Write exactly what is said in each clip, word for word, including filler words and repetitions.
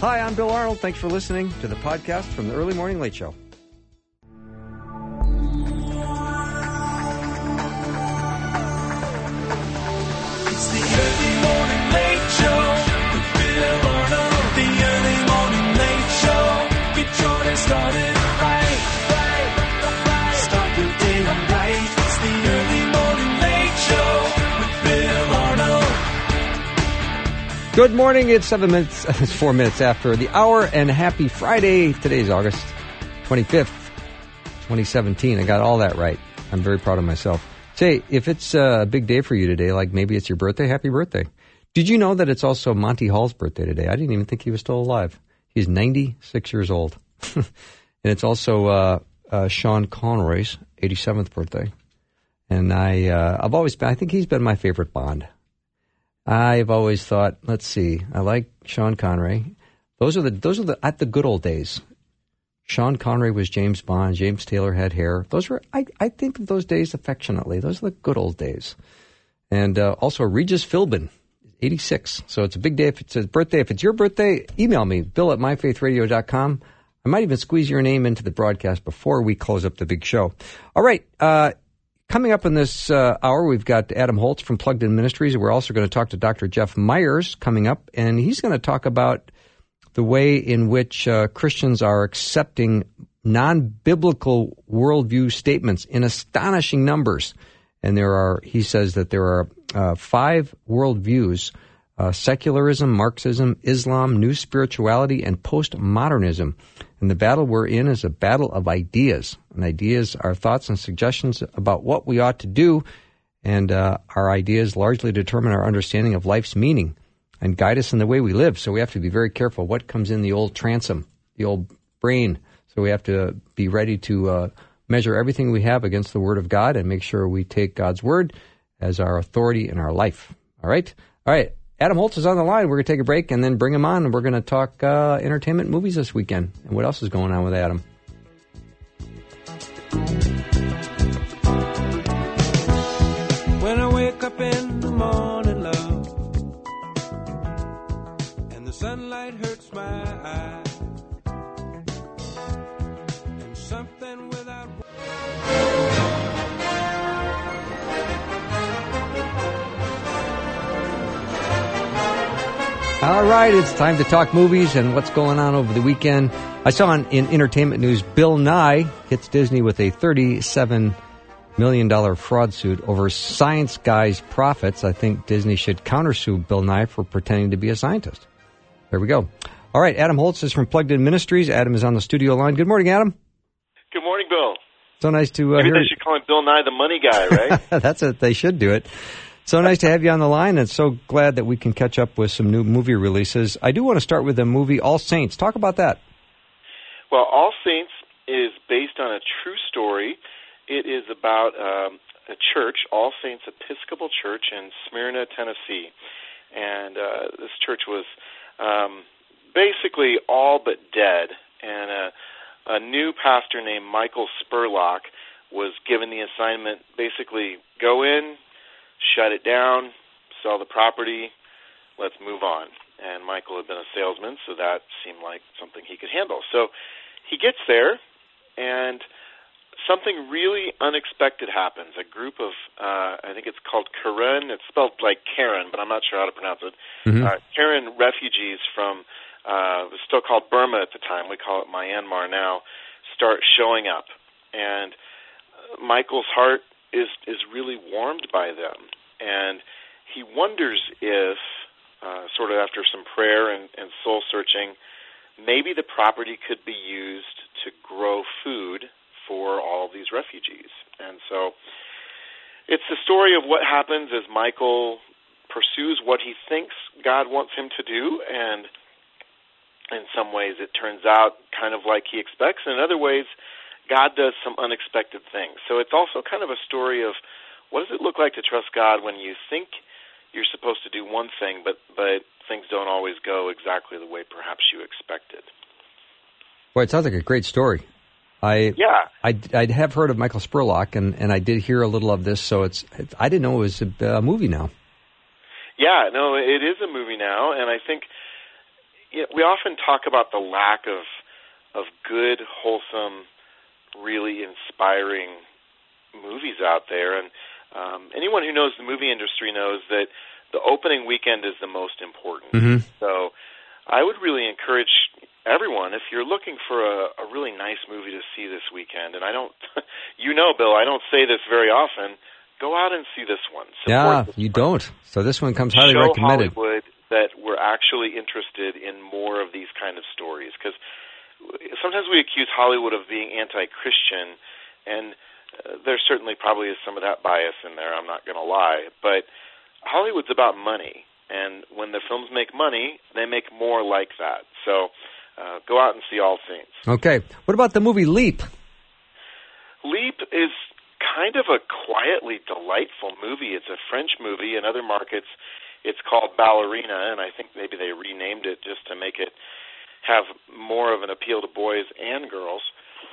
Hi, I'm Bill Arnold. Thanks for listening to the podcast from the Early Morning Late Show. It's the Early Morning Late Show with Bill Arnold. The Early Morning Late Show. Get your day started right, right, right. Start your day right. It's the Early Morning Late Show with Bill Arnold. Good morning. It's seven minutes, it's four minutes after the hour, and happy Friday. Today's August twenty-fifth, twenty seventeen. I got all that right. I'm very proud of myself. Say, if it's a big day for you today, like maybe it's your birthday, happy birthday. Did you know that it's also Monty Hall's birthday today? I didn't even think he was still alive. He's ninety-six years old. And it's also uh, uh, Sean Connery's eighty-seventh birthday. And I, uh, I've always been, I think he's been my favorite Bond. I've always thought, let's see, I like Sean Connery. Those are the, those are the, at the good old days. Sean Connery was James Bond. James Taylor had hair. Those were, I, I think of those days affectionately. Those are the good old days. And uh, also Regis Philbin, eighty-six. So it's a big day if it's his birthday. If it's your birthday, email me, bill at my faith radio dot com. I might even squeeze your name into the broadcast before we close up the big show. All right. Uh, coming up in this uh, hour, we've got Adam Holz from Plugged In Ministries. We're also going to talk to Doctor Jeff Myers coming up, and he's going to talk about the way in which uh, Christians are accepting non-biblical worldview statements in astonishing numbers. And there are, he says that there are uh, five worldviews, uh, secularism, Marxism, Islam, new spirituality, and postmodernism. And the battle we're in is a battle of ideas. And ideas are thoughts and suggestions about what we ought to do. And uh, our ideas largely determine our understanding of life's meaning and guide us in the way we live. So we have to be very careful what comes in the old transom, the old brain. So we have to be ready to uh, measure everything we have against the Word of God and make sure we take God's Word as our authority in our life. All right? All right. Adam Holz is on the line. We're going to take a break and then bring him on, and we're going to talk uh, entertainment movies this weekend. And what else is going on with Adam? When I wake up in the morning, love, sunlight hurts my eye, and something without. All right, it's time to talk movies and what's going on over the weekend. I saw in, in entertainment news, Bill Nye hits Disney with a thirty-seven million dollars fraud suit over Science Guy's profits. I think Disney should countersue Bill Nye for pretending to be a scientist. There we go. All right, Adam Holz is from Plugged In Ministries. Adam is on the studio line. Good morning, Adam. Good morning, Bill. So nice to uh, Maybe hear. they should call him Bill Nye the Money Guy, right? That's it. They should do it. So nice to have you on the line, and so glad that we can catch up with some new movie releases. I do want to start with the movie All Saints. Talk about that. Well, All Saints is based on a true story. It is about um, a church, All Saints Episcopal Church in Smyrna, Tennessee. And uh, this church was Um, basically all but dead, and a, a new pastor named Michael Spurlock was given the assignment, basically go in, shut it down, sell the property, let's move on. And Michael had been a salesman, so that seemed like something he could handle. So he gets there, and something really unexpected happens. A group of, uh, I think it's called Karen. It's spelled like Karen, but I'm not sure how to pronounce it. Mm-hmm. Uh, Karen refugees from, uh, it was still called Burma at the time. We call it Myanmar now, start showing up. And Michael's heart is, is really warmed by them. And he wonders if, uh, sort of after some prayer and, and soul searching, maybe the property could be used to grow food for all of these refugees. And so it's the story of what happens as Michael pursues what he thinks God wants him to do, and in some ways it turns out kind of like he expects, and in other ways God does some unexpected things. So it's also kind of a story of what does it look like to trust God when you think you're supposed to do one thing, but, but things don't always go exactly the way perhaps you expected. Boy, it sounds like a great story. I yeah. I I have heard of Michael Spurlock, and, and I did hear a little of this, so it's, it's I didn't know it was a, a movie now. Yeah, no, it is a movie now, and I think, you know, we often talk about the lack of of good, wholesome, really inspiring movies out there, and um, anyone who knows the movie industry knows that the opening weekend is the most important. Mm-hmm. So I would really encourage everyone, if you're looking for a, a really nice movie to see this weekend, and I don't, you know, Bill, I don't say this very often, go out and see this one. Support Yeah, this you one. don't. So this one comes highly Show recommended. Hollywood that we're actually interested in more of these kind of stories, because sometimes we accuse Hollywood of being anti-Christian, and uh, there certainly probably is some of that bias in there, I'm not going to lie, but Hollywood's about money, and when the films make money, they make more like that. So uh, go out and see All Saints. Okay. What about the movie Leap? Leap is kind of a quietly delightful movie. It's a French movie. In other markets, it's called Ballerina, and I think maybe they renamed it just to make it have more of an appeal to boys and girls.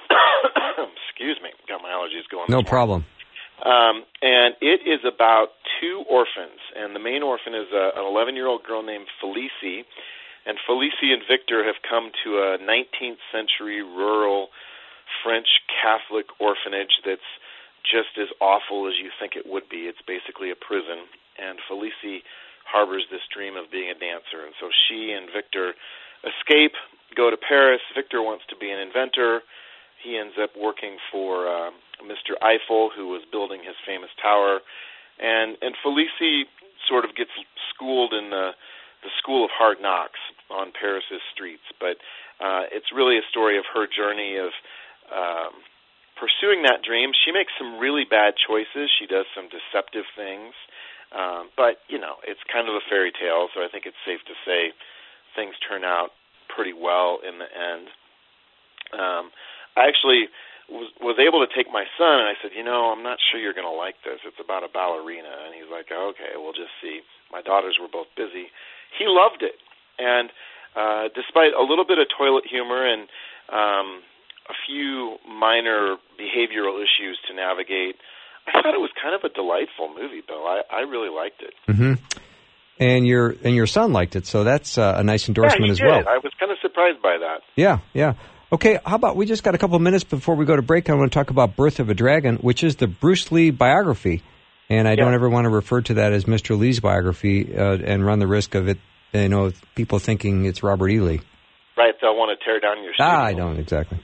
Excuse me. Got my allergies going. No this morning. problem. Um, and it is about two orphans, and the main orphan is a, an eleven-year-old girl named Felicie, and Felicie and Victor have come to a nineteenth century rural French Catholic orphanage that's just as awful as you think it would be. It's basically a prison, and Felicie harbors this dream of being a dancer, and so she and Victor escape, go to Paris. Victor wants to be an inventor. He ends up working for uh, Mister Eiffel, who was building his famous tower, and and Felicie sort of gets schooled in the the school of hard knocks on Paris's streets. But uh, it's really a story of her journey of um, pursuing that dream. She makes some really bad choices. She does some deceptive things, um, but you know, it's kind of a fairy tale. So I think it's safe to say things turn out pretty well in the end. Um, I actually was, was able to take my son, and I said, you know, I'm not sure you're going to like this. It's about a ballerina. And he's like, okay, we'll just see. My daughters were both busy. He loved it. And uh, despite a little bit of toilet humor and um, a few minor behavioral issues to navigate, I thought it was kind of a delightful movie, Bill. I, I really liked it. Mm-hmm. And your and your son liked it, so that's uh, a nice endorsement yeah, he as did. well. I was kind of surprised by that. Yeah, yeah. Okay, how about we just got a couple of minutes before we go to break. I want to talk about Birth of a Dragon, which is the Bruce Lee biography. And I yeah. don't ever want to refer to that as Mister Lee's biography uh, and run the risk of it, you know, people thinking it's Robert E. Lee. Right, they'll want to tear down your studio. Ah, I don't, exactly.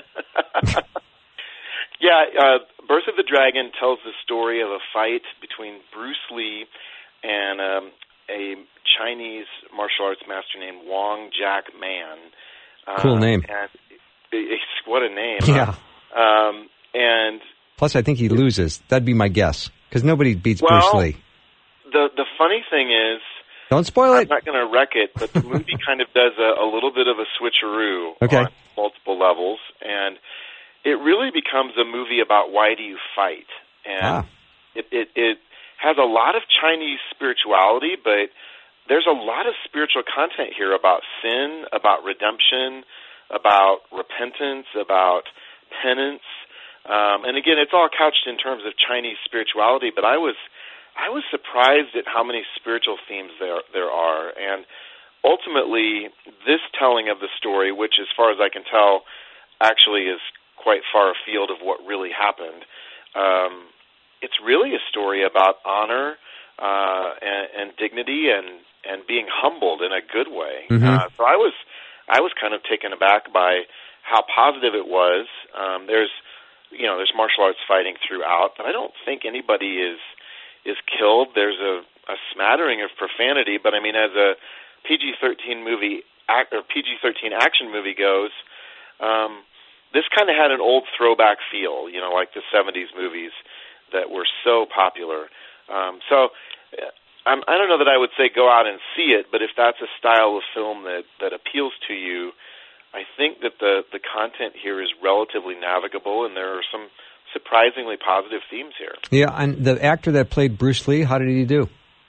yeah, uh, Birth of the Dragon tells the story of a fight between Bruce Lee and um, a Chinese martial arts master named Wong Jack Man. Uh, Cool name. And it's, what a name. Yeah. Huh? Um, and Plus, I think he loses. That'd be my guess, because nobody beats well, Bruce Lee. The the funny thing is, don't spoil I'm it. not going to wreck it, but the movie kind of does a, a little bit of a switcheroo Okay. on multiple levels, and it really becomes a movie about why do you fight, and Ah. it, it it has a lot of Chinese spirituality, but there's a lot of spiritual content here about sin, about redemption, about repentance, about penance. Um, and again, it's all couched in terms of Chinese spirituality, but I was I was surprised at how many spiritual themes there there are. And ultimately, this telling of the story, which as far as I can tell, actually is quite far afield of what really happened, um, it's really a story about honor uh, and, and dignity and, and being humbled in a good way. Mm-hmm. Uh, so I was I was kind of taken aback by how positive it was. Um, there's you know, there's martial arts fighting throughout, but I don't think anybody is is killed. There's a, a smattering of profanity, but I mean, as a P G thirteen movie act, or P G thirteen action movie goes, um, this kind of had an old throwback feel, you know, like the seventies movies that were so popular. Um, so I'm, I don't know that I would say go out and see it, but if that's a style of film that, that appeals to you, I think that the, the content here is relatively navigable, and there are some surprisingly positive themes here. Yeah, and the actor that played Bruce Lee, how did he do?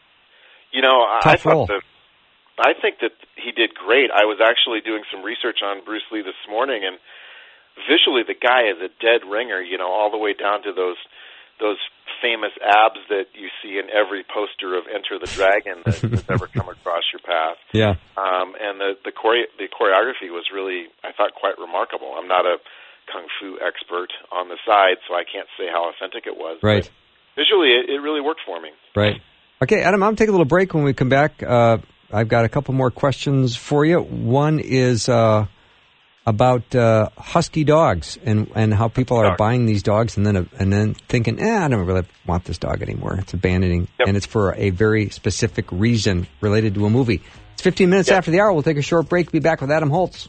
You know, I, I Tough role. thought that I think that he did great. I was actually doing some research on Bruce Lee this morning, and visually the guy is a dead ringer. You know, all the way down to those those famous abs that you see in every poster of Enter the Dragon that has ever come across your path. Yeah. Um, and the the, chore- the choreography was really, I thought, quite remarkable. I'm not a kung fu expert on the side, so I can't say how authentic it was. Right. But visually, it, it really worked for me. Right. Okay, Adam, I'm going to take a little break. When we come back, uh, I've got a couple more questions for you. One is uh, about uh, husky dogs and, and how people are Dog. buying these dogs and then uh, and then thinking, eh, I don't really want this dog anymore. It's abandoning, Yep. and it's for a very specific reason related to a movie. It's fifteen minutes Yep. after the hour. We'll take a short break. Be back with Adam Holtz.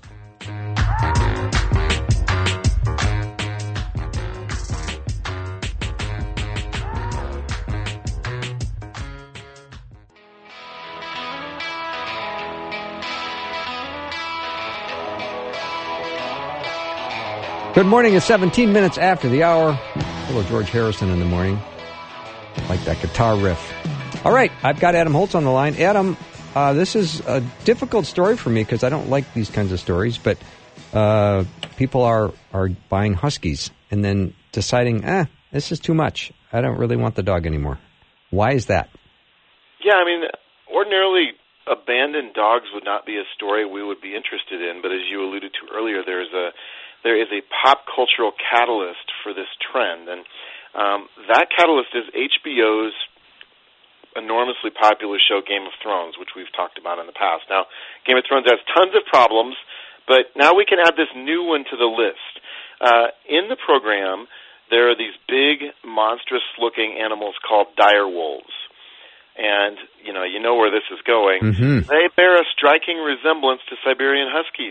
Good morning. It's seventeen minutes after the hour. Hello, George Harrison in the morning. Like that guitar riff. All right, I've got Adam Holtz on the line. Adam, uh, this is a difficult story for me because I don't like these kinds of stories, but uh, people are, are buying huskies and then deciding, eh, this is too much. I don't really want the dog anymore. Why is that? Yeah, I mean, ordinarily abandoned dogs would not be a story we would be interested in, but as you alluded to earlier, there's a there is a pop cultural catalyst for this trend, and um, that catalyst is H B O's enormously popular show Game of Thrones, which we've talked about in the past. Now, Game of Thrones has tons of problems, but now we can add this new one to the list. Uh, in the program, there are these big, monstrous-looking animals called dire wolves. And, you know, you know where this is going. Mm-hmm. They bear a striking resemblance to Siberian Huskies.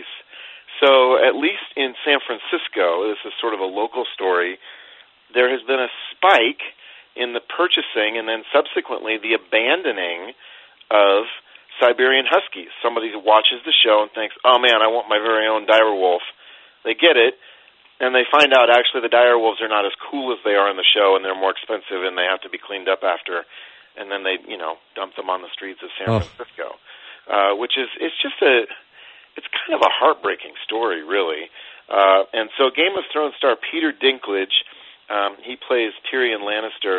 So at least in San Francisco, this is sort of a local story, there has been a spike in the purchasing and then subsequently the abandoning of Siberian Huskies. Somebody who watches the show and thinks, oh man, I want my very own dire wolf. They get it, and they find out actually the dire wolves are not as cool as they are in the show, and they're more expensive and they have to be cleaned up after. And then they, you know, dump them on the streets of San Oh. Francisco, uh, which is, it's just a, it's kind of a heartbreaking story, really. Uh, and so Game of Thrones star Peter Dinklage, um, he plays Tyrion Lannister,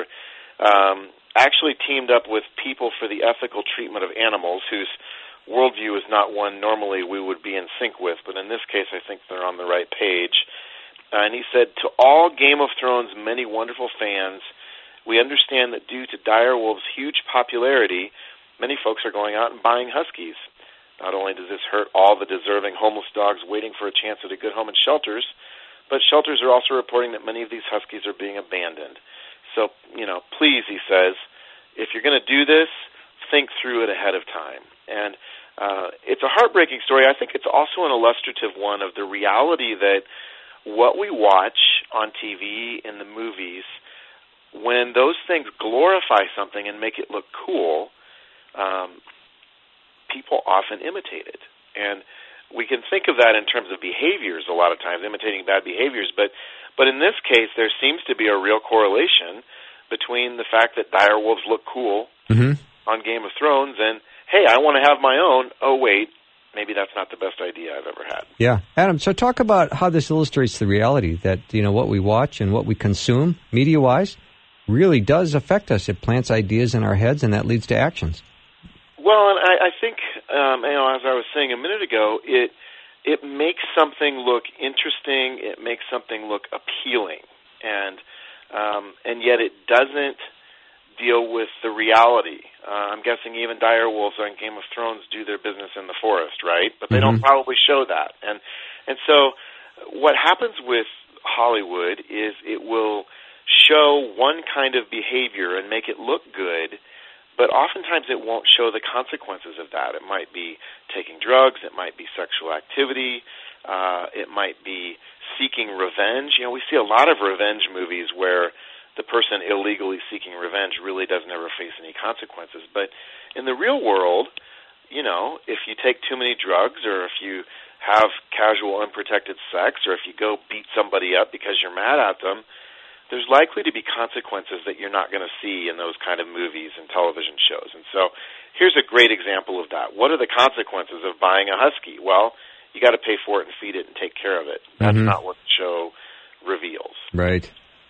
um, actually teamed up with people for the ethical treatment of animals, whose worldview is not one normally we would be in sync with, but in this case I think they're on the right page. Uh, and he said, to all Game of Thrones' many wonderful fans, we understand that due to direwolves' huge popularity, many folks are going out and buying huskies. Not only does this hurt all the deserving homeless dogs waiting for a chance at a good home in shelters, but shelters are also reporting that many of these huskies are being abandoned. So, you know, please, he says, if you're going to do this, think through it ahead of time. And uh, it's a heartbreaking story. I think it's also an illustrative one of the reality that what we watch on T V, in the movies, when those things glorify something and make it look cool, um, people often imitate it. And we can think of that in terms of behaviors a lot of times, imitating bad behaviors. But but in this case, there seems to be a real correlation between the fact that dire wolves look cool Mm-hmm. on Game of Thrones and, hey, I want to have my own. Oh, wait, maybe that's not the best idea I've ever had. Yeah. Adam, so talk about how this illustrates the reality that, you know, what we watch and what we consume, media-wise, really does affect us. It plants ideas in our heads, and that leads to actions. Well, and I, I think, um, you know, as I was saying a minute ago, it it makes something look interesting. It makes something look appealing, and um, and yet it doesn't deal with the reality. Uh, I'm guessing even dire wolves on Game of Thrones do their business in the forest, right? But they Mm-hmm. don't probably show that, and and so what happens with Hollywood is it will show one kind of behavior and make it look good. But oftentimes it won't show the consequences of that. It might be taking drugs. It might be sexual activity. Uh, it might be seeking revenge. You know, we see a lot of revenge movies where the person illegally seeking revenge really doesn't ever face any consequences. But in the real world, you know, if you take too many drugs or if you have casual unprotected sex or if you go beat somebody up because you're mad at them, there's likely to be consequences that you're not going to see in those kind of movies and television shows. And so here's a great example of that. What are the consequences of buying a husky? Well, you got to pay for it and feed it and take care of it. That's Mhm. not what the show reveals. Right.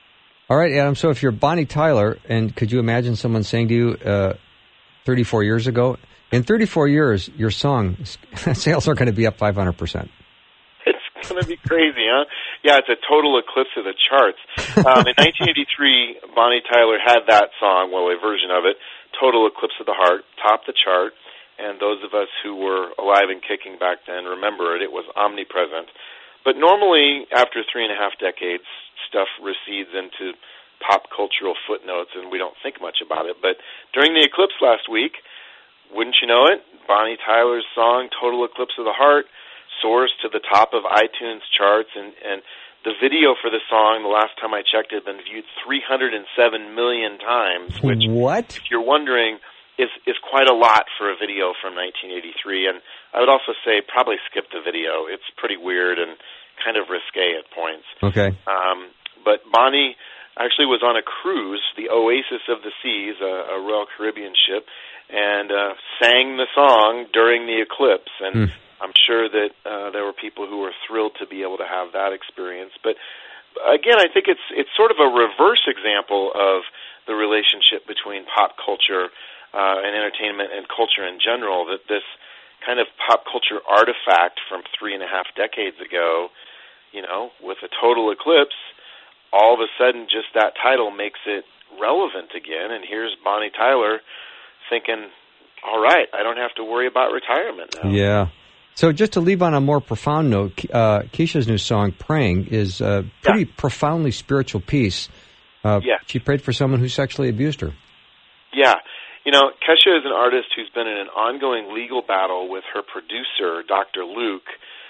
All right, Adam, so if you're Bonnie Tyler, and could you imagine someone saying to you uh, thirty-four years ago, in thirty-four years, your song sales are going to be up five hundred percent? It's going to be crazy, huh? Yeah, it's a total eclipse of the charts. Um, in nineteen eighty-three, Bonnie Tyler had that song, well, a version of it, Total Eclipse of the Heart, topped the chart, and those of us who were alive and kicking back then remember it. It was omnipresent. But normally, after three and a half decades, stuff recedes into pop cultural footnotes, and we don't think much about it. But during the eclipse last week, wouldn't you know it, Bonnie Tyler's song, Total Eclipse of the Heart, soars to the top of iTunes charts, and, and the video for the song, the last time I checked, had been viewed three hundred seven million times, which, what? if you're wondering, is is quite a lot for a video from nineteen eighty-three. And I would also say probably skip the video. It's pretty weird and kind of risque at points. Okay. Um, but Bonnie actually was on a cruise, the Oasis of the Seas, a, a Royal Caribbean ship, and uh, sang the song during the eclipse. And mm. I'm sure that uh, there were people who were thrilled to be able to have that experience. But again, I think it's it's sort of a reverse example of the relationship between pop culture uh, and entertainment and culture in general, that this kind of pop culture artifact from three and a half decades ago, you know, with a total eclipse, all of a sudden just that title makes it relevant again. And here's Bonnie Tyler thinking, all right, I don't have to worry about retirement now. Yeah. So just to leave on a more profound note, uh, Keisha's new song, Praying, is a pretty yeah. profoundly spiritual piece. Uh, yeah. She prayed for someone who sexually abused her. Yeah. You know, Kesha is an artist who's been in an ongoing legal battle with her producer, Doctor Luke.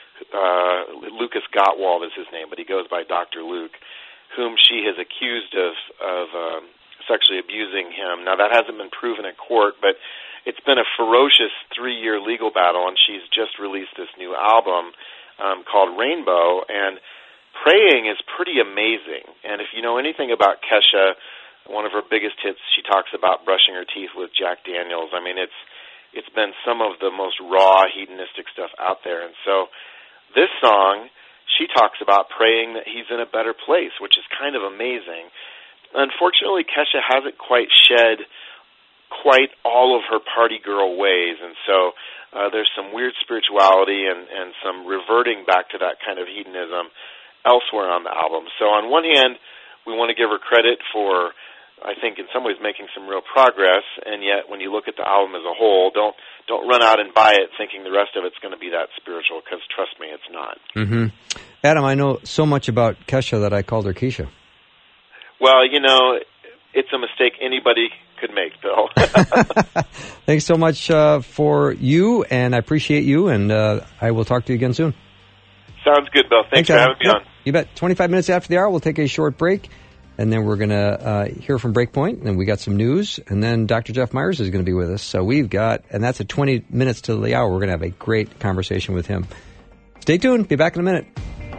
Uh, Lucas Gottwald is his name, but he goes by Doctor Luke, whom she has accused of, of um, sexually abusing him. Now, that hasn't been proven in court, but it's been a ferocious three-year legal battle, and she's just released this new album um, called Rainbow, and Praying is pretty amazing. And if you know anything about Kesha, one of her biggest hits, she talks about brushing her teeth with Jack Daniels. I mean, it's it's been some of the most raw, hedonistic stuff out there. And so this song, she talks about praying that he's in a better place, which is kind of amazing. Unfortunately, Kesha hasn't quite shed quite all of her party girl ways, and so uh, there's some weird spirituality and, and some reverting back to that kind of hedonism elsewhere on the album. So on one hand, we want to give her credit for, I think, in some ways making some real progress, and yet when you look at the album as a whole, don't don't run out and buy it thinking the rest of it's going to be that spiritual, because trust me, it's not. Mm-hmm. Adam, I know so much about Kesha that I called her Keisha. Well, you know, it's a mistake anybody could make, Bill. Thanks so much uh, for you, and I appreciate you, and uh, I will talk to you again soon. Sounds good, Bill. Thanks, Thanks for having me yep. on. You bet. twenty-five minutes after the hour, we'll take a short break, and then we're going to uh, hear from Breakpoint, and we got some news, and then Doctor Jeff Myers is going to be with us. So we've got, and that's at twenty minutes to the hour, we're going to have a great conversation with him. Stay tuned. Be back in a minute.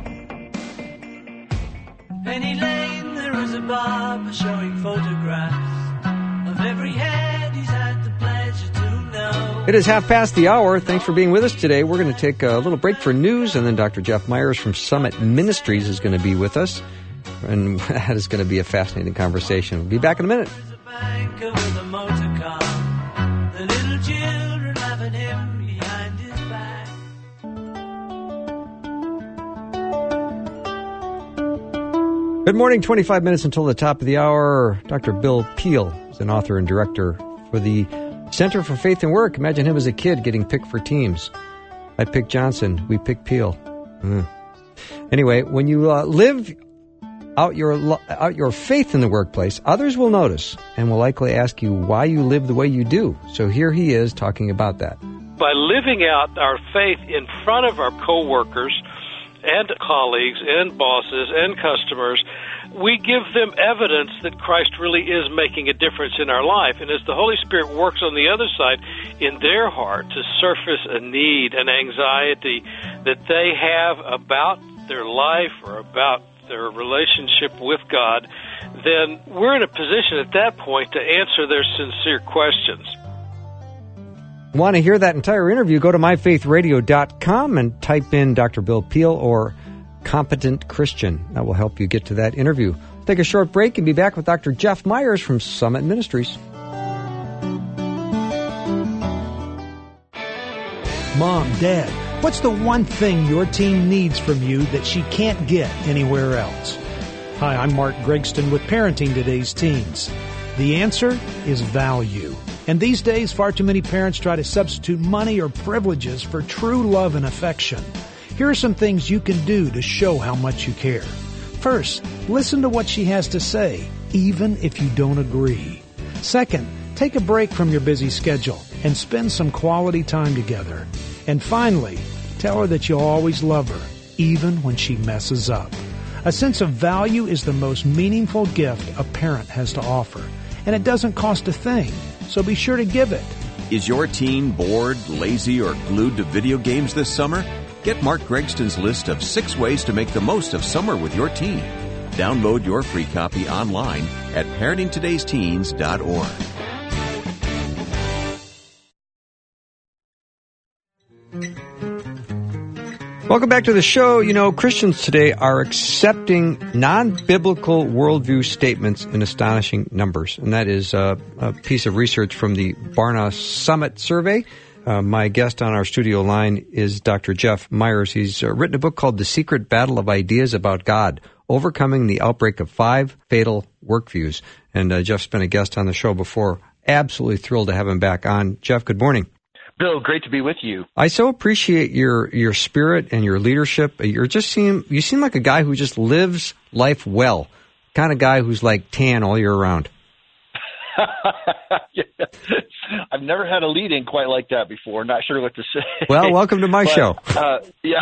Penny Lane, there is a barber showing photographs of every head he's had the pleasure to know. It is half past the hour. Thanks for being with us today. We're going to take a little break for news, and then Doctor Jeff Myers from Summit Ministries is going to be with us, and that is going to be a fascinating conversation. We'll be back in a minute. There's a banker with a motor car, the little children laughing him behind his back. Good morning, twenty-five minutes until the top of the hour. Doctor Bill Peel is an author and director for the Center for Faith and Work. Imagine him as a kid getting picked for teams. I picked Johnson. We picked Peel. Mm. Anyway, when you uh, live out your out your faith in the workplace, others will notice and will likely ask you why you live the way you do. So here he is talking about that. By living out our faith in front of our coworkers and colleagues and bosses and customers, we give them evidence that Christ really is making a difference in our life. And as the Holy Spirit works on the other side in their heart to surface a need, an anxiety that they have about their life or about their relationship with God, then we're in a position at that point to answer their sincere questions. Want to hear that entire interview? Go to my faith radio dot com and type in Doctor Bill Peel or Competent Christian. That will help you get to that interview. Take a short break and be back with Doctor Jeff Myers from Summit Ministries. Mom, Dad, what's the one thing your teen needs from you that she can't get anywhere else? Hi, I'm Mark Gregston with Parenting Today's Teens. The answer is value. And these days, far too many parents try to substitute money or privileges for true love and affection. Here are some things you can do to show how much you care. First, listen to what she has to say, even if you don't agree. Second, take a break from your busy schedule and spend some quality time together. And finally, tell her that you'll always love her, even when she messes up. A sense of value is the most meaningful gift a parent has to offer, and it doesn't cost a thing, so be sure to give it. Is your teen bored, lazy, or glued to video games this summer? Get Mark Gregston's list of six ways to make the most of summer with your teen. Download your free copy online at parenting todays teens dot org. Welcome back to the show. You know, Christians today are accepting non-biblical worldview statements in astonishing numbers. And that is uh, a piece of research from the Barna Summit Survey. Uh, my guest on our studio line is Doctor Jeff Myers. He's uh, written a book called The Secret Battle of Ideas About God, Overcoming the Outbreak of Five Fatal Worldviews. And uh, Jeff's been a guest on the show before. Absolutely thrilled to have him back on. Jeff, good morning. Bill, great to be with you. I so appreciate your your spirit and your leadership. You're just seem you seem like a guy who just lives life well, kind of guy who's like tan all year round. Yeah. I've never had a lead-in quite like that before. Not sure what to say. Well, welcome to my but, show. Uh, yeah,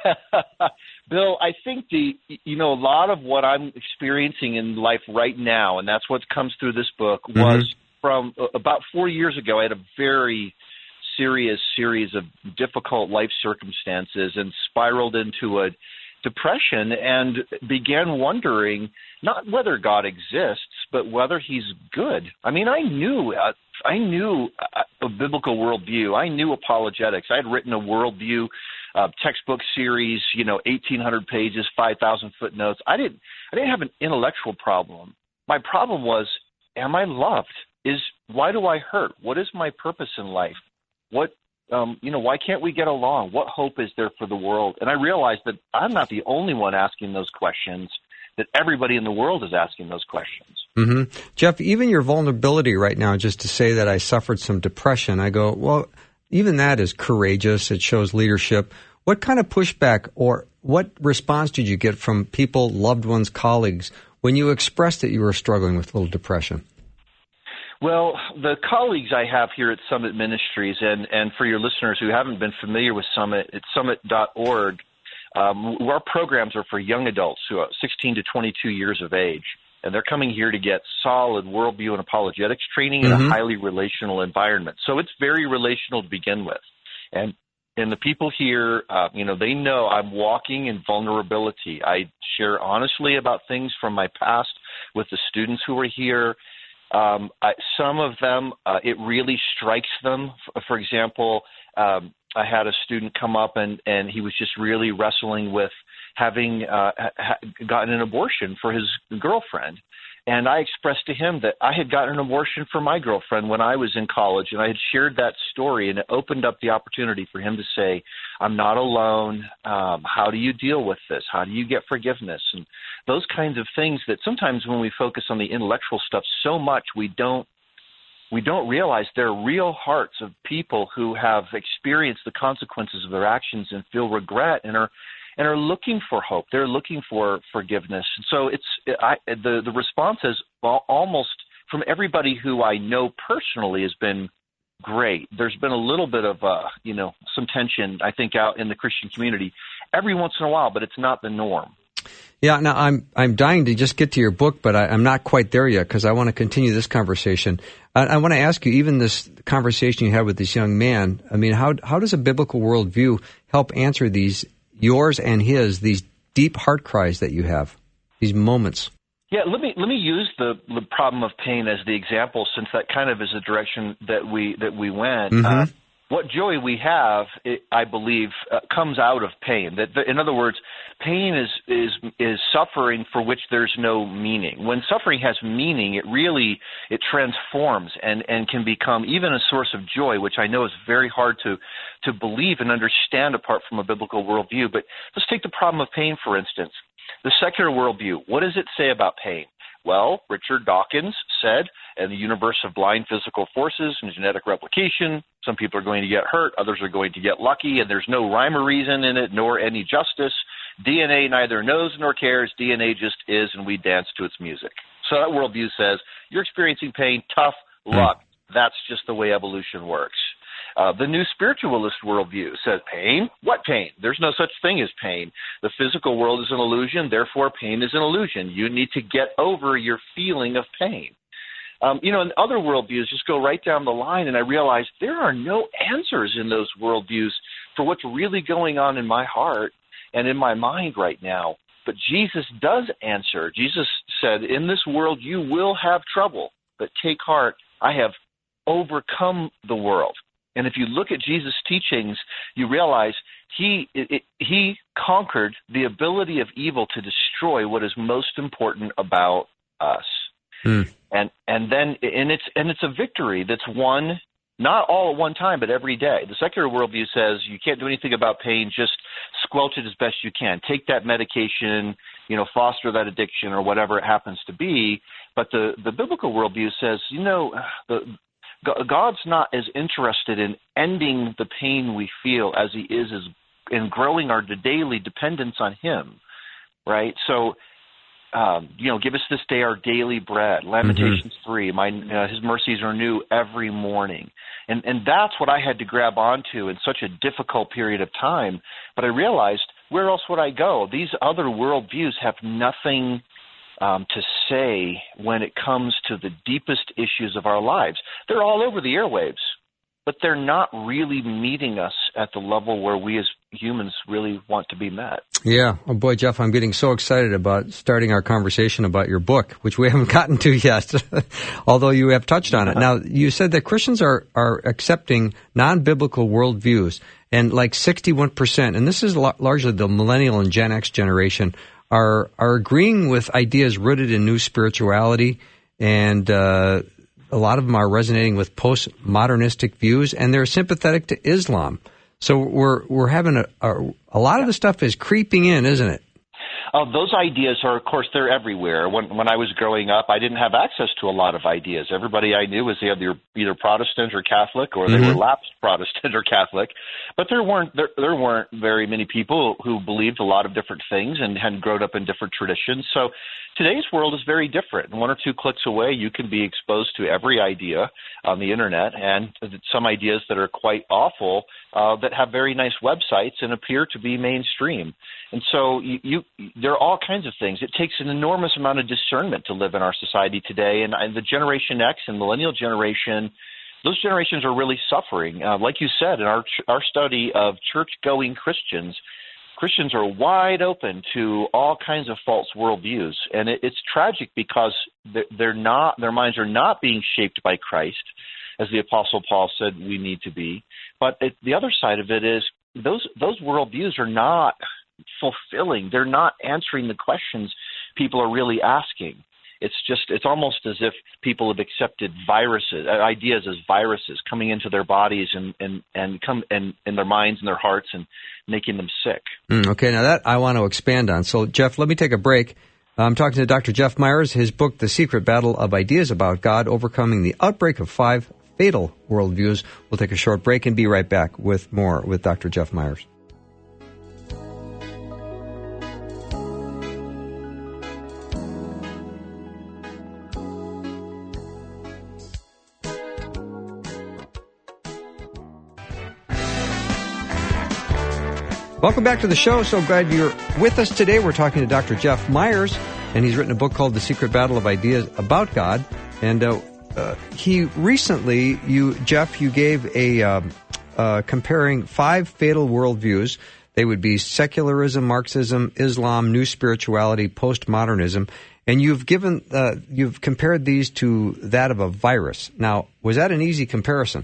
Bill, I think the you know a lot of what I'm experiencing in life right now, and that's what comes through this book, was mm-hmm. from uh, about four years ago. I had a very serious series of difficult life circumstances and spiraled into a depression and began wondering not whether God exists, but whether he's good. I mean, I knew uh, I knew a biblical worldview. I knew apologetics. I had written a worldview uh, textbook series, you know, eighteen hundred pages, five thousand footnotes. I didn't I didn't have an intellectual problem. My problem was, am I loved? Is why do I hurt? What is my purpose in life? What, um, you know, why can't we get along? What hope is there for the world? And I realized that I'm not the only one asking those questions, that everybody in the world is asking those questions. Mm-hmm. Jeff, even your vulnerability right now, just to say that I suffered some depression, I go, well, even that is courageous. It shows leadership. What kind of pushback or what response did you get from people, loved ones, colleagues, when you expressed that you were struggling with a little depression? Well, the colleagues I have here at Summit Ministries, and, and for your listeners who haven't been familiar with Summit, it's summit dot org. Um, our programs are for young adults who are sixteen to twenty-two years of age, and they're coming here to get solid worldview and apologetics training in mm-hmm. a highly relational environment. So it's very relational to begin with. And and the people here, uh, you know, they know I'm walking in vulnerability. I share honestly about things from my past with the students who are here. Um, I, some of them, uh, it really strikes them. For, for example, um, I had a student come up and, and he was just really wrestling with having uh, ha- gotten an abortion for his girlfriend. And I expressed to him that I had gotten an abortion for my girlfriend when I was in college, and I had shared that story, and it opened up the opportunity for him to say, I'm not alone. Um, how do you deal with this? How do you get forgiveness? And those kinds of things that sometimes when we focus on the intellectual stuff so much, we don't we don't realize they're real hearts of people who have experienced the consequences of their actions and feel regret and are and are looking for hope. They're looking for forgiveness. So it's I, the the response is almost from everybody who I know personally has been great. There's been a little bit of uh, you know some tension, I think, out in the Christian community every once in a while, but it's not the norm. Yeah, now I'm I'm dying to just get to your book, but I, I'm not quite there yet because I want to continue this conversation. I, I want to ask you, even this conversation you had with this young man, I mean, how how does a biblical worldview help answer these, yours and his, these deep heart cries that you have, these moments? Yeah, let me let me use the, the problem of pain as the example, since that kind of is the direction that we that we went. Mm-hmm. Uh, what joy we have, it, I believe, uh, comes out of pain. That, that, in other words, pain is, is is suffering for which there's no meaning. When suffering has meaning, it really it transforms and, and can become even a source of joy, which I know is very hard to to believe and understand apart from a biblical worldview. But let's take the problem of pain, for instance. The secular worldview, what does it say about pain? Well, Richard Dawkins said, in the universe of blind physical forces and genetic replication, some people are going to get hurt, others are going to get lucky, and there's no rhyme or reason in it, nor any justice. D N A neither knows nor cares. D N A just is, and we dance to its music. So that worldview says, you're experiencing pain, tough luck. That's just the way evolution works. Uh, the new spiritualist worldview says pain? What pain? There's no such thing as pain. The physical world is an illusion, therefore pain is an illusion. You need to get over your feeling of pain. Um, you know, and other worldviews just go right down the line, and I realize there are no answers in those worldviews for what's really going on in my heart and in my mind right now. But Jesus does answer. Jesus said, in this world you will have trouble, but take heart, I have overcome the world. And if you look at Jesus' teachings, you realize he it, he conquered the ability of evil to destroy what is most important about us. Mm. And and then and it's and it's a victory that's won not all at one time, but every day. The secular worldview says you can't do anything about pain, just squelch it as best you can. Take that medication, you know, foster that addiction or whatever it happens to be. But the, the biblical worldview says, you know, the God's not as interested in ending the pain we feel as he is in growing our daily dependence on him, right? So, um, you know, give us this day our daily bread. Lamentations mm-hmm. three, my, uh, his mercies are new every morning. And, and that's what I had to grab onto in such a difficult period of time. But I realized, where else would I go? These other worldviews have nothing Um, to say when it comes to the deepest issues of our lives. They're all over the airwaves, but they're not really meeting us at the level where we as humans really want to be met. Yeah. Oh, boy, Jeff, I'm getting so excited about starting our conversation about your book, which we haven't gotten to yet, although you have touched on it. Now, you said that Christians are, are accepting non-biblical worldviews, and like sixty-one percent, and this is l- largely the millennial and Gen X generation, are are agreeing with ideas rooted in new spirituality, and uh, a lot of them are resonating with postmodernistic views, and they're sympathetic to Islam. So we're we're having a a, a lot of the stuff is creeping in, isn't it? Uh, those ideas are, of course, they're everywhere. When when I was growing up, I didn't have access to a lot of ideas. Everybody I knew was either either Protestant or Catholic, or they mm-hmm. were lapsed Protestant or Catholic. But there weren't there, there weren't very many people who believed a lot of different things and had grown up in different traditions. So today's world is very different. One or two clicks away, you can be exposed to every idea on the internet, and some ideas that are quite awful uh, that have very nice websites and appear to be mainstream. And so you, you, there are all kinds of things. It takes an enormous amount of discernment to live in our society today, and, and the Generation X and Millennial generation, those generations are really suffering. Uh, like you said, in our our study of church-going Christians, Christians are wide open to all kinds of false worldviews, and it, it's tragic because they're, they're not, their minds are not being shaped by Christ, as the Apostle Paul said we need to be. But it, the other side of it is those those worldviews are not fulfilling. They're not answering the questions people are really asking. It's just, it's almost as if people have accepted viruses, ideas as viruses coming into their bodies and, and, and come and in their minds and their hearts and making them sick. Mm, okay, now that I want to expand on. So, Jeff, let me take a break. I'm talking to Doctor Jeff Myers, his book, The Secret Battle of Ideas About God, Overcoming the Outbreak of Five Fatal Worldviews. We'll take a short break and be right back with more with Doctor Jeff Myers. Welcome back to the show. So glad you're with us today. We're talking to Doctor Jeff Myers, and he's written a book called The Secret Battle of Ideas About God. And uh, uh, he recently, you Jeff, you gave a um, uh, comparing five fatal worldviews. They would be secularism, Marxism, Islam, new spirituality, postmodernism. And you've given, uh, you've compared these to that of a virus. Now, was that an easy comparison?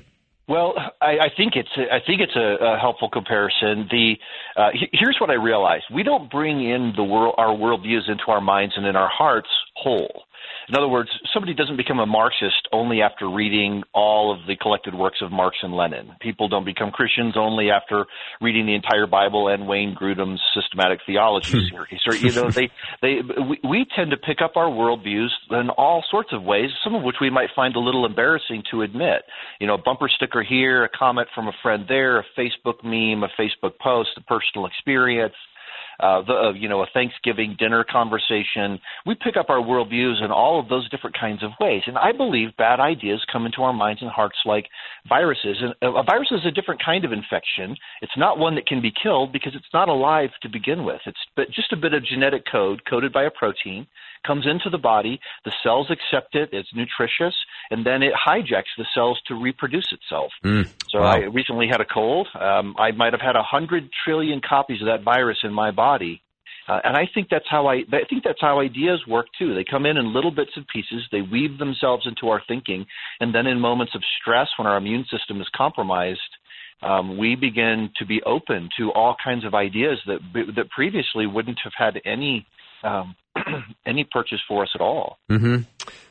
Well, I, I think it's a, I think it's a, a helpful comparison. The uh, here's what I realized: we don't bring in the world our worldviews into our minds and in our hearts whole. In other words, somebody doesn't become a Marxist only after reading all of the collected works of Marx and Lenin. People don't become Christians only after reading the entire Bible and Wayne Grudem's systematic theology series. Or, you know, they, they, we, we tend to pick up our worldviews in all sorts of ways, some of which we might find a little embarrassing to admit. You know, a bumper sticker here, a comment from a friend there, a Facebook meme, a Facebook post, a personal experience. Uh, the, uh, you know, a Thanksgiving dinner conversation. We pick up our worldviews in all of those different kinds of ways. And I believe bad ideas come into our minds and hearts like viruses. And a virus is a different kind of infection. It's not one that can be killed because it's not alive to begin with. It's but just a bit of genetic code coded by a protein, comes into the body, the cells accept it, it's nutritious, and then it hijacks the cells to reproduce itself. Mm, so wow. I recently had a cold. Um, I might have had a hundred trillion copies of that virus in my body. Uh, and I think that's how I, I think that's how ideas work too. They come in in little bits and pieces. They weave themselves into our thinking, and then in moments of stress, when our immune system is compromised, um, we begin to be open to all kinds of ideas that that previously wouldn't have had any um, any purchase for us at all. Mm-hmm.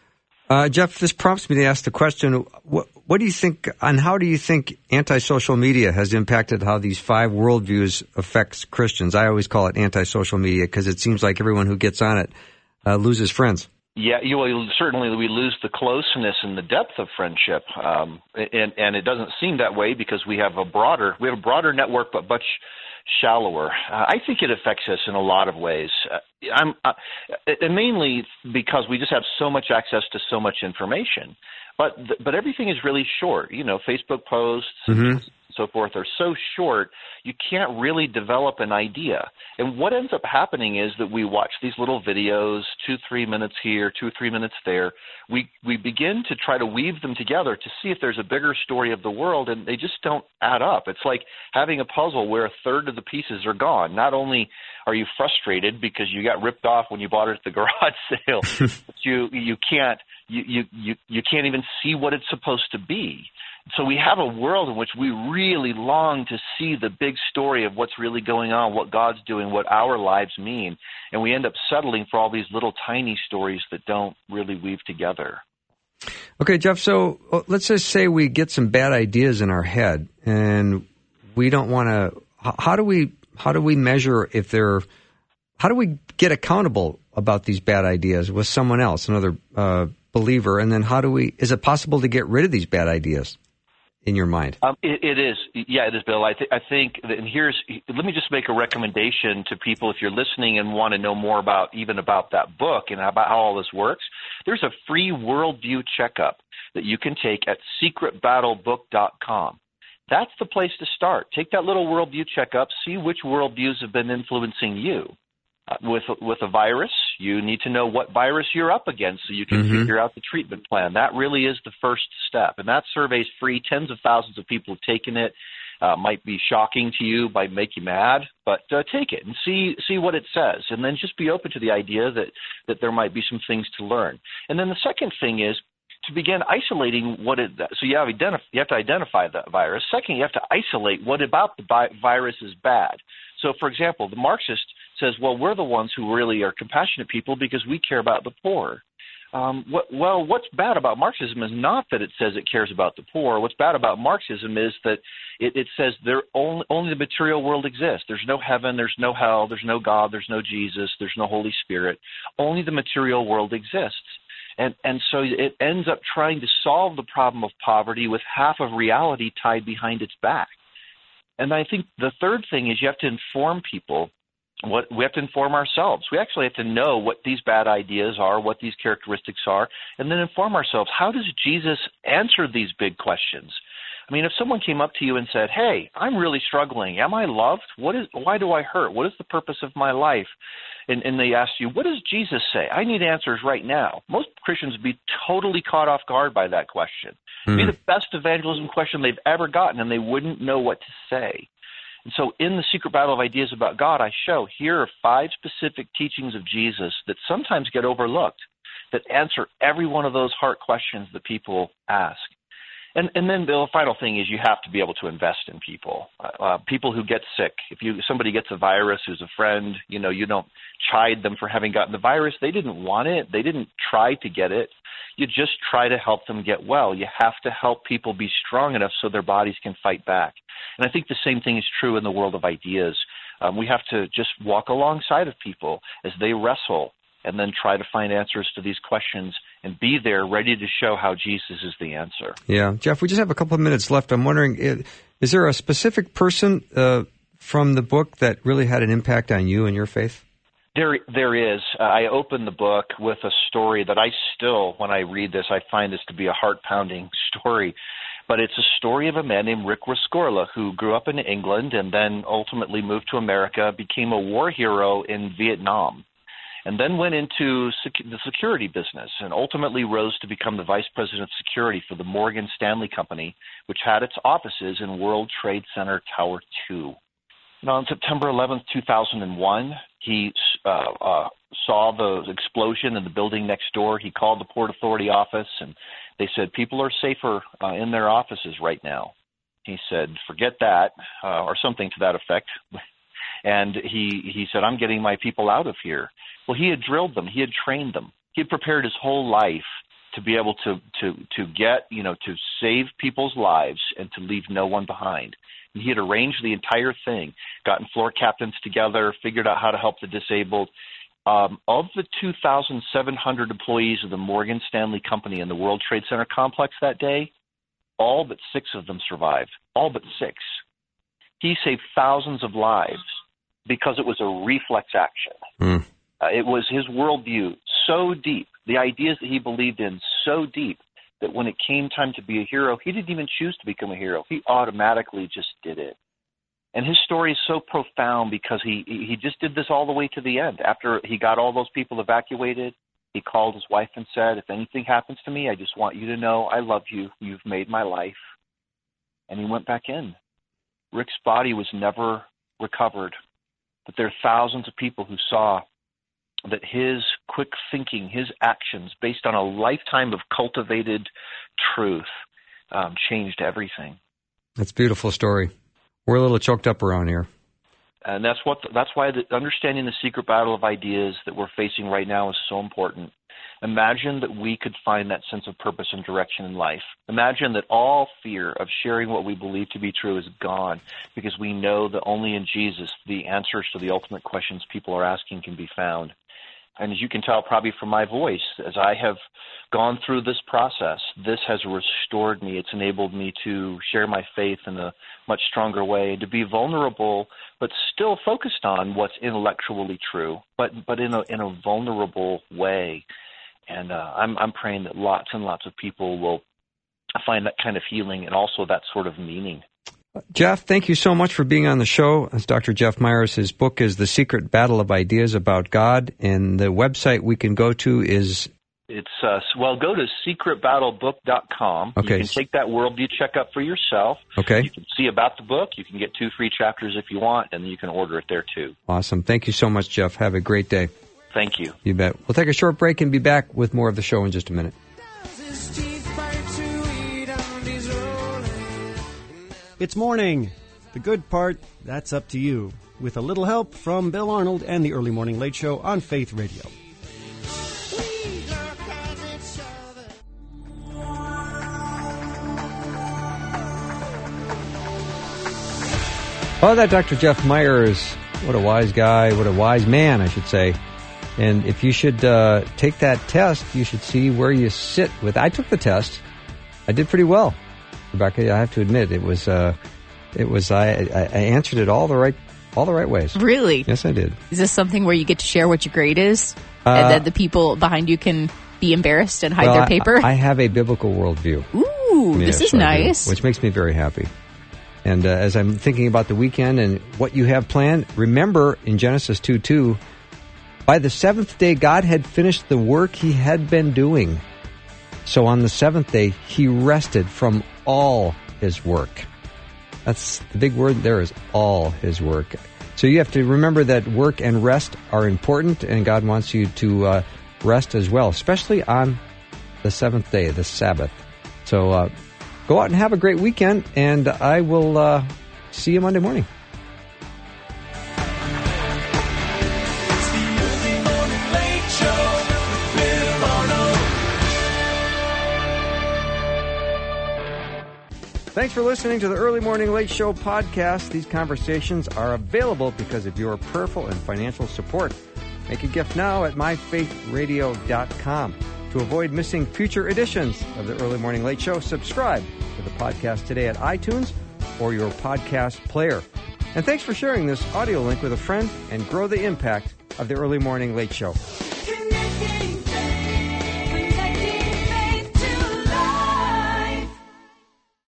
Uh, Jeff, this prompts me to ask the question: what, what do you think, and how do you think anti-social media has impacted how these five worldviews affects Christians? I always call it anti-social media because it seems like everyone who gets on it uh, loses friends. Yeah, you will, certainly we lose the closeness and the depth of friendship, um, and, and it doesn't seem that way because we have a broader we have a broader network, but much shallower. Uh, I think it affects us in a lot of ways. Uh, I'm uh, and mainly because we just have so much access to so much information. But th- but everything is really short. You know, Facebook posts mm-hmm. and so forth are so short, you can't really develop an idea. And what ends up happening is that we watch these little videos, two, three minutes here, two, three minutes there. We we begin to try to weave them together to see if there's a bigger story of the world, and they just don't add up. It's like having a puzzle where a third of the pieces are gone. Not only are you frustrated because you got ripped off when you bought it at the garage sale, but you you can't you, you you you can't even see what it's supposed to be. So we have a world in which we really long to see the big story of what's really going on, what God's doing, what our lives mean, and we end up settling for all these little tiny stories that don't really weave together. Okay, Jeff, so let's just say we get some bad ideas in our head, and we don't want to – how do we how do we measure if they're – how do we get accountable about these bad ideas with someone else, another uh, believer, and then how do we – is it possible to get rid of these bad ideas in your mind? Um, it, it is. Yeah, it is, Bill. I, th- I think, that, and here's, let me just make a recommendation to people if you're listening and want to know more about, even about that book and about how all this works. There's a free worldview checkup that you can take at secret battle book dot com. That's the place to start. Take that little worldview checkup, see which worldviews have been influencing you. Uh, with with a virus, you need to know what virus you're up against so you can mm-hmm. figure out the treatment plan. That really is the first step. And that survey's free. Tens of thousands of people have taken it. Uh, might be shocking to you, might make you mad, but uh, take it and see see what it says. And then just be open to the idea that, that there might be some things to learn. And then the second thing is to begin isolating what it – so you have, identif- you have to identify the virus. Second, you have to isolate what about the bi- virus is bad. So, for example, the Marxist says, well, we're the ones who really are compassionate people because we care about the poor. Um, what, well, what's bad about Marxism is not that it says it cares about the poor. What's bad about Marxism is that it, it says there only, only the material world exists. There's no heaven, there's no hell, there's no God, there's no Jesus, there's no Holy Spirit. Only the material world exists. And, and so it ends up trying to solve the problem of poverty with half of reality tied behind its back. And I think the third thing is you have to inform people. What we have to inform ourselves. We actually have to know what these bad ideas are, what these characteristics are, and then inform ourselves. How does Jesus answer these big questions? I mean, if someone came up to you and said, hey, I'm really struggling. Am I loved? What is? Why do I hurt? What is the purpose of my life? And, and they ask you, what does Jesus say? I need answers right now. Most Christians would be totally caught off guard by that question. Mm. It'd be the best evangelism question they've ever gotten, and they wouldn't know what to say. And so in the Secret Battle of Ideas About God, I show here are five specific teachings of Jesus that sometimes get overlooked, that answer every one of those heart questions that people ask. And, and then the final thing is you have to be able to invest in people. Uh, people who get sick. If you somebody gets a virus who's a friend, you know, you don't chide them for having gotten the virus. They didn't want it. They didn't try to get it. You just try to help them get well. You have to help people be strong enough so their bodies can fight back. And I think the same thing is true in the world of ideas. Um, we have to just walk alongside of people as they wrestle and then try to find answers to these questions and be there ready to show how Jesus is the answer. Yeah. Jeff, we just have a couple of minutes left. I'm wondering, is there a specific person uh, from the book that really had an impact on you and your faith? There, there is. Uh, I opened the book with a story that I still, when I read this, I find this to be a heart-pounding story. But it's a story of a man named Rick Rescorla who grew up in England and then ultimately moved to America, became a war hero in Vietnam, and then went into sec- the security business and ultimately rose to become the vice president of security for the Morgan Stanley Company, which had its offices in World Trade Center Tower two. Now, on September eleventh, two thousand one, he uh, uh, saw the explosion in the building next door. He called the Port Authority office, and they said people are safer uh, in their offices right now. He said, forget that, uh, or something to that effect. And he, he said, I'm getting my people out of here. Well, he had drilled them. He had trained them. He had prepared his whole life to be able to, to, to get, you know, to save people's lives and to leave no one behind. And he had arranged the entire thing, gotten floor captains together, figured out how to help the disabled. Um, of the two thousand seven hundred employees of the Morgan Stanley Company in the World Trade Center complex that day, all but six of them survived. All but six. He saved thousands of lives because it was a reflex action. Mm. Uh, it was his worldview so deep, the ideas that he believed in so deep, that when it came time to be a hero, he didn't even choose to become a hero. He automatically just did it. And his story is so profound because he, he just did this all the way to the end. After he got all those people evacuated, he called his wife and said, if anything happens to me, I just want you to know I love you. You've made my life. And he went back in. Rick's body was never recovered. But there are thousands of people who saw that his quick thinking, his actions, based on a lifetime of cultivated truth, um, changed everything. That's a beautiful story. We're a little choked up around here. And that's what that's why the, understanding the secret battle of ideas that we're facing right now is so important. Imagine that we could find that sense of purpose and direction in life. Imagine that all fear of sharing what we believe to be true is gone because we know that only in Jesus the answers to the ultimate questions people are asking can be found. And as you can tell probably from my voice, as I have gone through this process, this has restored me. It's enabled me to share my faith in a much stronger way, to be vulnerable, but still focused on what's intellectually true, but but in a in a vulnerable way. And uh, I'm I'm praying that lots and lots of people will find that kind of healing and also that sort of meaning. Jeff, thank you so much for being on the show. As Doctor Jeff Myers, his book is The Secret Battle of Ideas About God, and the website we can go to is... It's, uh, well, go to secret battle book dot com. Okay. You can take that worldview checkup for yourself. Okay. You can see about the book. You can get two free chapters if you want, and you can order it there, too. Awesome. Thank you so much, Jeff. Have a great day. Thank you. You bet. We'll take a short break and be back with more of the show in just a minute. It's morning. The good part, that's up to you. With a little help from Bill Arnold and the Early Morning Late Show on Faith Radio. Oh, that Doctor Jeff Myers, what a wise guy, what a wise man, I should say. And if you should uh, take that test, you should see where you sit with. I took the test. I did pretty well, Rebecca. I have to admit, it was. Uh, it was. I, I, I answered it all the right, all the right ways. Really? Yes, I did. Is this something where you get to share what your grade is, uh, and then the people behind you can be embarrassed and hide well, their paper? I, I have a biblical worldview. Ooh, yes, this is I nice. do, which makes me very happy. And uh, as I'm thinking about the weekend and what you have planned, remember in Genesis two two, by the seventh day God had finished the work he had been doing. So on the seventh day, he rested from all his work. That's the big word there, is all his work. So you have to remember that work and rest are important, and God wants you to uh, rest as well, especially on the seventh day, the Sabbath. So uh, go out and have a great weekend, and I will uh, see you Monday morning. It's the Early Morning Late Show with Bill Arnold. Thanks for listening to the Early Morning Late Show podcast. These conversations are available because of your prayerful and financial support. Make a gift now at my faith radio dot com. To avoid missing future editions of the Early Morning Late Show, subscribe to the podcast today at iTunes or your podcast player. And thanks for sharing this audio link with a friend and grow the impact of the Early Morning Late Show. Connecting